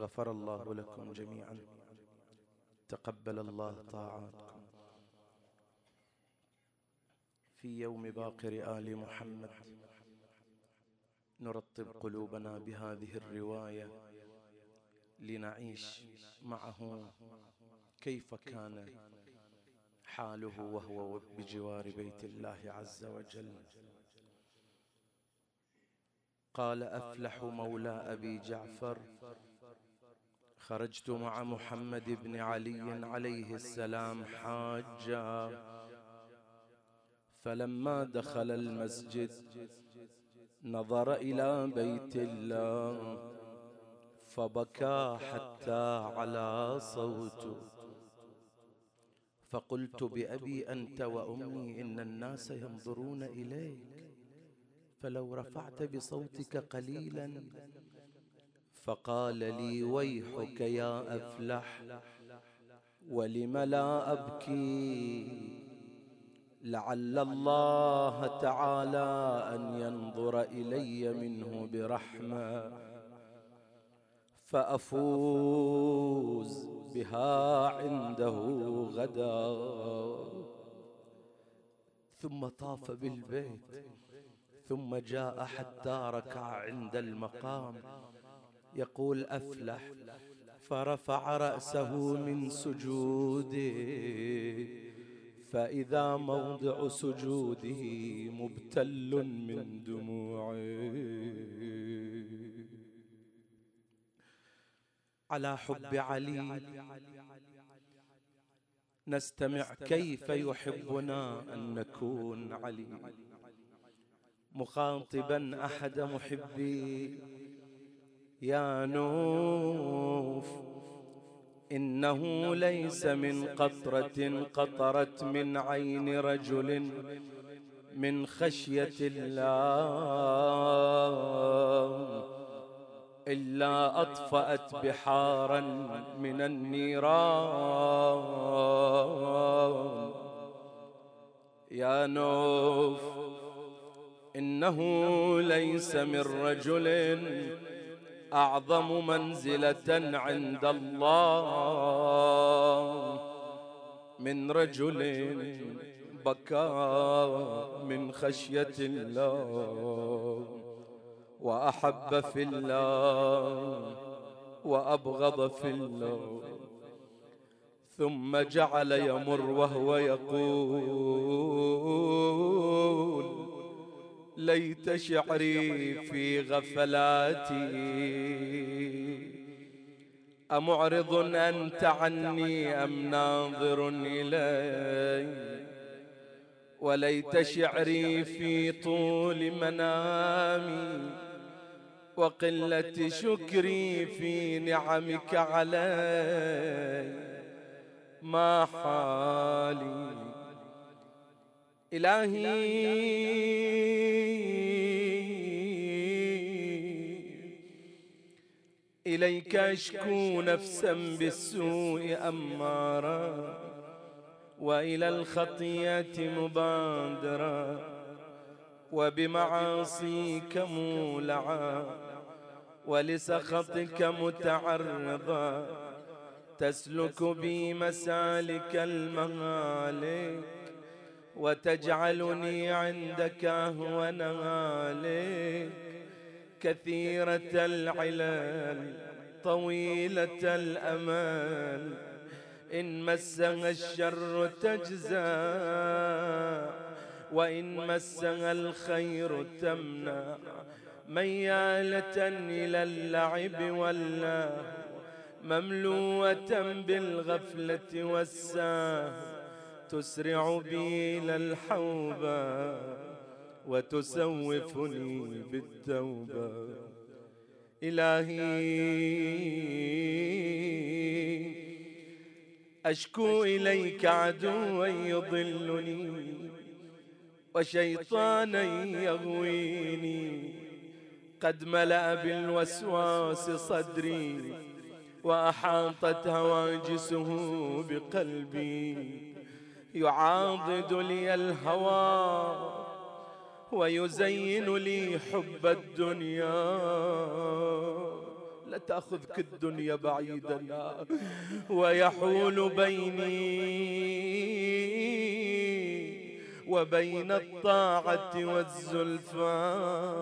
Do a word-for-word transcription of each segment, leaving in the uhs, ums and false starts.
غفر الله لكم جميعا، تقبل الله طاعاتكم. في يوم باقر آل محمد نرطب قلوبنا بهذه الرواية لنعيش معه كيف كان حاله وهو بجوار بيت الله عز وجل. قال أفلح مولى أبي جعفر: خرجت مع محمد بن علي عليه السلام حاجا، فلما دخل المسجد نظر إلى بيت الله فبكى حتى على صوته، فقلت بأبي أنت وأمي إن الناس ينظرون إليك، فلو رفعت بصوتك قليلا. فقال لي: ويحك يا أفلح، ولم لا أبكي؟ لعل الله تعالى أن ينظر إلي منه برحمة فأفوز بها عنده غدا. ثم طاف بالبيت، ثم جاء حتى ركع عند المقام. يقول أفلح: فرفع رأسه من سجوده فإذا موضع سجوده مبتل من دموعه. على حب علي نستمع كيف يحبنا أن نكون علي. مخاطبا أحد محبي: يا نوف، إنه ليس من قطرة قطرت من عين رجل من خشية الله إلا أطفأت بحارا من النيران. يا نوف، إنه ليس من رجل أعظم منزلة عند الله من رجل بكى من خشية الله وأحب في الله وأبغض في الله. ثم جعل يمر وهو يقول: ليت شعري في غفلاتي، أمعرض أنت عني أم ناظر إلي؟ وليت شعري في طول منامي وقلة شكري في نعمك علي. ما حالي إلهي إليك أشكو نفسا بالسوء أمارا، وإلى الخطيئة مبادرا، وبمعاصيك مولعا، ولسخطك متعرضا، تسلك بي مسالك المهالك، وتجعلني عندك أهون هالك. كثيرة العلل طويلة الأمل، إن مسها الشر تجزى، وإن مسها الخير تمنع. ميالة إلى اللعب واللهو، مملوءة بالغفلة والسهو، تسرع بي إلى الحوبة وتسوفني بالتوبة. إلهي أشكو إليك عدوا يضلني وشيطانا يغويني، قد ملأ بالوسواس صدري وأحاطت هواجسه بقلبي. يعاضد لي الهوى ويزين لي حب الدنيا. لتأخذك الدنيا بعيدا ويحول بيني وبين الطاعة والزلفى،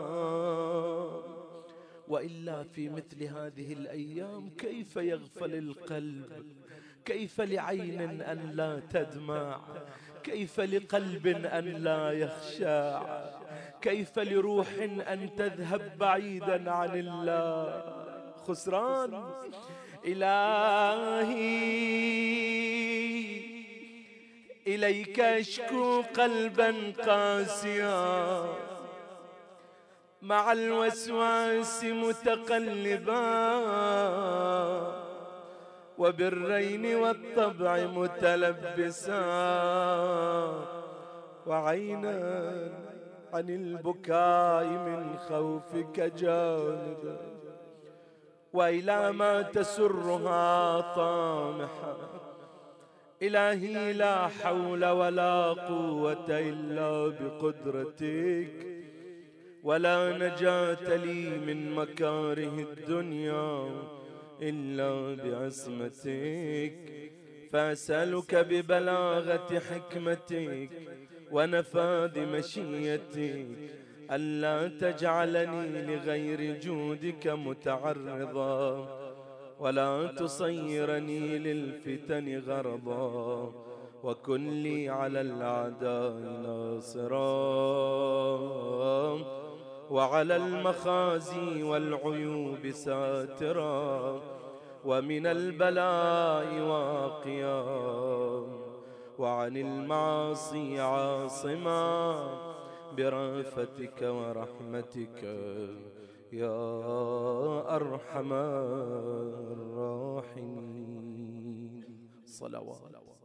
وإلا في مثل هذه الأيام كيف يغفل القلب؟ كيف لعين أن لا تدمع؟ كيف لقلب أن لا يخشع؟ كيف لروح أن تذهب بعيدا عن الله؟ خسران. إلهي إليك أشكو قلبا قاسيا مع الوسواس متقلبا، وبالرين والطبع متلبسا، وعينا عن البكاء من خوفك جانبا، وإلى ما تسرها طامحا. إلهي لا حول ولا قوة إلا بقدرتك، ولا نجاة لي من مكاره الدنيا إلا بعصمتك، فأسألك ببلاغة حكمتك ونفاذ مشيتك ألا تجعلني لغير جودك متعرضا، ولا تصيرني للفتن غرضا، وكن لي على الأعداء ناصرا، وعلى المخازي والعيوب ساترا، ومن البلاء واقيا، وعن المعاصي عاصما، برأفتك ورحمتك يا أرحم الراحمين. صلوات.